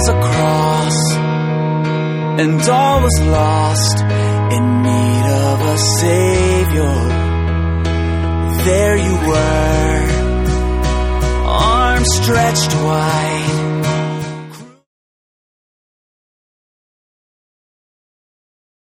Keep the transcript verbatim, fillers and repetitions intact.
was a cross, and all was lost, in need of a Savior. There you were, arms stretched wide,